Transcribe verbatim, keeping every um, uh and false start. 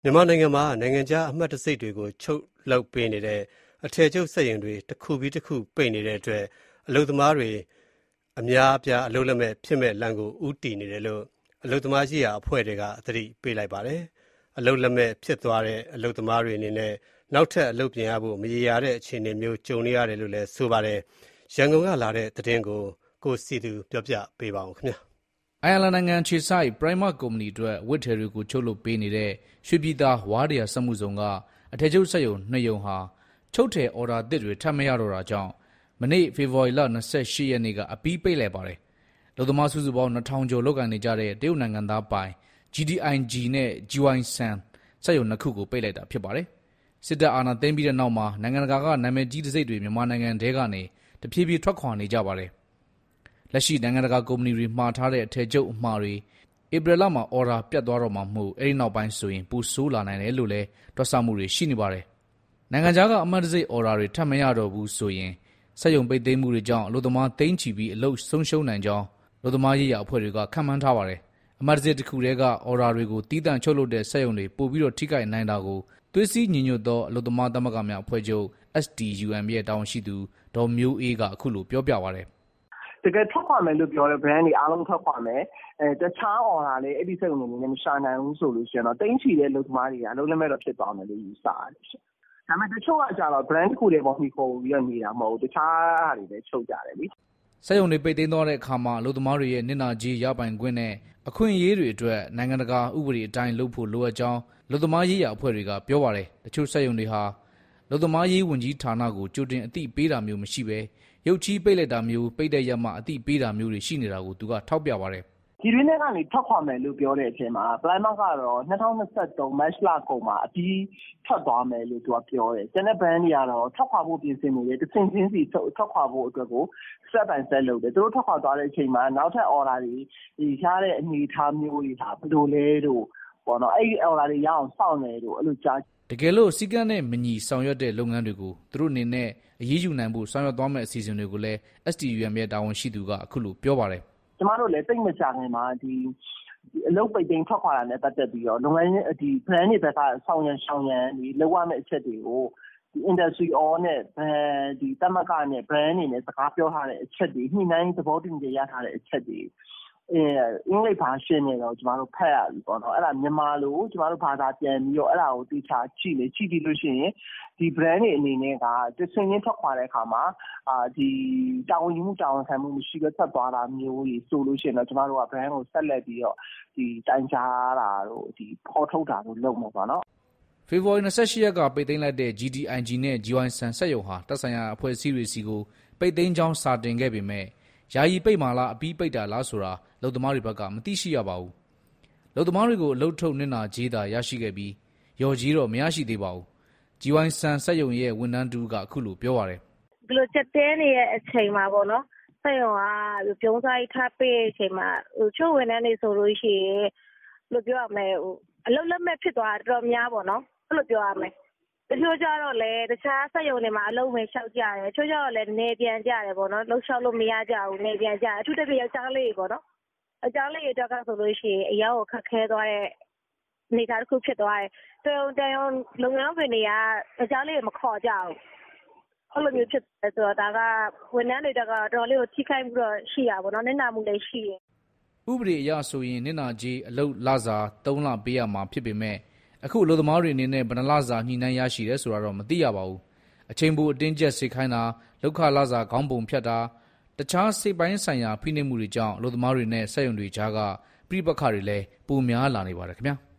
မြန်မာနိုင်ငံမှာနိုင်ငံခြားအမှတ်တံဆိပ်တွေကိုချုပ်လုပ်ပေးနေတဲ့အထည်ချုပ်စက်ရုံတွေတစ်ခုပြီးတစ်ခုပိတ်နေတဲ့အတွက်အလုပ်သမားတွေအများအပြားအလုပ်လက်မဲ့ဖြစ်မဲ့လမ်းကိုဦးတည်နေတယ်လို့အလုပ်သမားရေးရာအဖွဲ့တွေကသတိပေးလိုက်ပါတယ်။အလုပ်လက်မဲ့ဖြစ်သွားတဲ့အလုပ်သမားတွေအနေနဲ့နောက်ထပ်အလုပ်ပြင်ရဖို့မရေရာတဲ့အခြေအနေမျိုးကြုံနေရတယ်လို့လည်းဆိုပါတယ်။ရန်ကုန်ကလာတဲ့သတင်းကိုကိုစီသူပြောပြပေးပါဦးခင်ဗျာ။အိုင်ယာလန်နိုင်ငံခြေဆိုင် Primark ကုမ္ပဏီအတွက်ဝတ်ထည်တွေကိုချုပ်လုပ်ပေးနေတဲ့ရွှေပြည်သာဝါးတရာစက်မှုဇုံကအထည်ချုပ်စက်ရုံနှစ်ရုံဟာချုပ်ထည်အော်ဒါသစ်တွေထပ်မရတော့တာကြောင့်မနေ့ဖေဖော်ဝါရီလ၂၈ရက်နေ့ကအပြီးပိတ်လိုက်ပါတယ်။လုပ်သမားစုစုပေါင်းနှစ်ထောင်ကျော်လုပ်ကိုင်နေကြတဲ့တရုတ်နိုင်ငံသားပိုင် ဂျီ ဒီ အိုင် ဂျီ နဲ့ ဂျီ ဝိုင် Sun စက်ရုံနှစ်ခုကိုပိတ်လိုက်တာဖြစ်ပါတယ်။စစ်တပ်အာဏာသိမ်းပြီးတဲ့နောက်မှာနိုင်ငံတကာကနာမည်ကြီးတံဆိပ်တွေမြန်မာနိုင်ငံထဲကနေတဖြည်းဖြည်းထွက်ခွာနေကြပါတယ်။လက်ရှိနိုင်ငံတကာကုမ္ပဏီတွေမှာထားတဲ့အထည်ချုပ်အမှားတွေဧပြီလမှာအော်ဒါပြတ်သွားတော့မှာမို့အဲဒီနောက်ပိုင်းဆိုရင်ပိုဆိုးလာနိုင်တယ်လို့လည်းတွက်ဆမှုတွေရှိနေပါတယ်။နိုင်ငံခြားကအမှတ်တံဆိပ်အော်ဒါတွေထပ်မရတော့ဘူးဆိုရင်စက်ရုံပိတ်သိမ်းမှုတွေကြောင့်အလုပ်သမားသိန်းချီပြီးအလုပ်ဆုံးရှုံးနိုင်ကြောင်းအလုပ်သမားရေးရာအဖွဲ့တွေကခန့်မှန်းထားပါတယ်။အမှတ်တံဆိပ်တစ်ခုတည်းကအော်ဒါတွေကိုတီးတန့်ချုပ်လုပ်တဲ့စက်ရုံတွေပို့ပြီးတော့ထိခိုက်နိုင်တာကိုသွေးစည်းညီညွတ်သောအလုပ်သမားသမဂ္ဂများအဖွဲ့ချုပ် အက်စ် တီ ယူ အမ် ရဲ့တာဝန်ရှိသူဒေါ်မျိုးအေးကအခုလိုပြောပြပါတယ်။တကယ်ထွက်ခွာမယ်လို့ပြောတဲ့ brand တွေအားလုံးထွက်ခွာမယ်အဲတခြား order လေးအဲ့ဒီစက်ရုံတွေနဲ့မရှာနိုင်ဘူးဆိုလို့ရှိရင်တော့တိမ့်ချီတဲ့လူသမားတွေကအလုံးလက်မဲ့တော့ဖြစ်သွားမယ်လို့ယူဆရတယ်ရှင်။ဒါပေမဲ့တချို့ကကြတော့ brand တစ်ခုတည်းပေါ်ပြီးခေါ်ပြီးတော့နေတာမဟုတ်ဘူးတခြားဟာတွေလည်းချုပ်ကြတယ်လी စက်ရုံတွေပိတ်သိမ်းသွားတဲ့အခါမှာအလုပ်သမားတွေရဲ့နစ်နာကြေးရပိုင်ခွင့်နဲ့အခွင့်အရေးတွေအတွက်နိုင်ငံတကာဥပဒေအတိုင်းလုပ်ဖို့လိုအပ်ကြောင်းအလုပ်သမားရေးရာအဖွဲ့တွေကပြောပါတယ်။တချို့စက်ရုံတွေဟာအလုပ်သမားရေးဝန်ကြီးဌာနကိုကြိုတင်အသိပေးတာမျိုးမရှိဘဲရုတ်ချီးပိတ်လိုက်တာမျိုးပိတ်တဲ့ရက်မှအသိပေးတာမျိုးတွေရှိနေတာကိုသူကထောက်ပြပါတယ်။ဒီရင်းထဲကနေထွက်ခွာမယ်လို့ပြောတဲ့အချိန်မှာ Primark ကတော့၂၀၂၃ မတ်လကုန်မှာအပြီးထွက်သွားမယ်လို့သူကပြောတယ်။ကျန်တဲ့ brand တွေကတော့ထွက်ခွာဖို့ပြင်ဆင်နေတယ်။တစ်ဆင့်ချင်းစီထွက်ခွာဖို့အတွက်ကို step by step လုပ်တယ်။သူတို့ထွက်ခွာသွားတဲ့အချိန်မှာနောက်ထပ် order တွေဒီရတဲ့အနေအထားမျိုးတွေဟာဘယ်လိုလဲလို့ပေါ့နော်အဲ့ဒီ order တွေရအောင်စောင့်နေလို့အဲ့လိုကြားတကယ်လို့စီကံနဲ့မညီဆောင်ရွက်တဲ့လုပ်ငန်းတွေကိုသူတို့အနေနဲ့အရေးယူနိုင်ဖို့ဆောင်ရွက်သွားမယ့်အစီအစဉ်တွေကိုလည်း အက်စ် တီ ယူ အမ် ရဲ့တာဝန်ရှိသူကအခုလိုပြောပါတယ်။ကျမတို့လည်းတိတ်မကြခင်မှာဒီအလုပ်ပိတ်သိမ်းထွက်ခွာတာနဲ့ပတ်သက်ပြီးတော့လုပ်ငန်းဒီ brand တွေဘက်ကဆောင်ရန်ဆောင်ရန်ဒီလောက်ရမယ့်အချက်တွေကိုဒီ industry all နဲ့ဒီတမကနဲ့ brand တွေနဲ့စကားပြောထားတဲ့အချက်တွေညှိနှိုင်းသဘောတူညီရထားတဲ့အချက်တွေအဲအင်္ဂလိပ်ဘာရှင်းနေတော့ကျမတို့ဖတ်ရပြီပေါ့နော်အဲ့ဒါမြန်မာလိုကျမတို့ဘာသာပြန်ပြီးတော့အဲ့ဒါကိုတိကျကြည့်လေကြည့်ပြီးလို့ရှိရင်ဒီ brand တွေအနေနဲ့ကတဆင်ချင်းထွက်ခွာတဲ့အခါမှာအာဒီတာဝန်ယူမှုတာဝန်ခံမှုမရှိဘဲဆက်သွားတာမျိုးကြီးဆိုလို့ရှိရင်တော့ကျမတို့က brand ကိုဆက်လက်ပြီးတော့ဒီတိုင်ကြားတာတို့ဒီဖော်ထုတ်တာတို့လုပ်မှာပေါ့နော်ဖေဖော်ဝါရီ၂၈ရက်ကပိတ်သိမ်းလိုက်တဲ့ ဂျီ ဒီ အိုင် ဂျီ နဲ့ ဂျီ ဝိုင် Sun စက်ရုံဟာတပ်ဆိုင်ရာအဖွဲ့အစည်းတွေစီကိုပိတ်သိမ်းကြောင်းစာတင်ခဲ့ပေမဲ့ယာယီပိတ်မာလားအပြီးပိတ်တာလားဆိုတာလုပ်သမားတွေဘက်ကမသိရှိရပါဘူး။လုပ်သမားတွေကိုအလုပ်ထုတ်နစ်နာကြေးသာရရှိခဲ့ပြီးရော်ကြီးတော့မရရှိသေးပါဘူး။ဂျီ ဝိုင် Sun စက်ရုံရဲ့ဝန်ထမ်းတူကအခုလိုပြောပါတယ်။ဒီလိုချက်တဲနေတဲ့အချိန်မှာပေါ့နော်။စက်ရုံကပြုံးစားကြီးထားပေးတဲ့အချိန်မှာဟိုချို့ဝန်ထမ်းတွေဆိုလို့ရှိရင်ဘယ်လိုပြောရမလဲဟိုအလုပ်လက်မဲ့ဖြစ်သွားတော်များပေါ့နော်။အဲ့လိုပြောရမယ်။တချို့ကြတော့လေတခြားစက်ရုံတွေမှာအလုပ်ဝင်လျှောက်ကြတယ်။ချို့ကြတော့လည်းနေပြန်ကြတယ်ပေါ့နော်။လှုပ်လျှောက်လို့မရကြဘူးနေပြန်ကြတယ်။အထူးသဖြင့်ယောက်ျားလေးပေါ့နော်။အကြောင်းလေးတွေတော့ဆိုလို့ရှိရင်အရောက်ခက်ခဲသွားတဲ့နေသားတစ်ခုဖြစ်သွားတယ်။တုံတန်လုပ်ငန်းခွင်တွေကအကြောင်းလေးတွေမခေါ်ကြဘူး။အဲ့လိုမျိုးဖြစ်တယ်ဆိုတော့ဒါကဝန်ထမ်းတွေကတော့တော်လေးကိုထိခိုက်မှုတော့ရှိရပါတော့။နစ်နာမှုလည်းရှိတယ်။ဥပဒေအရဆိုရင်နစ်နာကြေးအလုပ်လစာသုံးလပေးရမှာဖြစ်ပေမဲ့အခုအလုပ်သမားတွေအနေနဲ့ဘယ်နှလစာညှိနှိုင်းရရှိတယ်ဆိုတာတော့မသိရပါဘူး။အချိန်ပိုအတင်းကျပ်စေခိုင်းတာလောက်ခလစာခေါင်းပုံဖြတ်တာတခြားစိတ်ပိုင်းဆိုင်ရာဖိနှိပ်မှုတွေကြောင့်အလုပ်သမားတွေနဲ့စက်ရုံတွေကြားကပြိပခါတွေလည်းပိုများလာနေပါတယ်ခင်ဗျာ။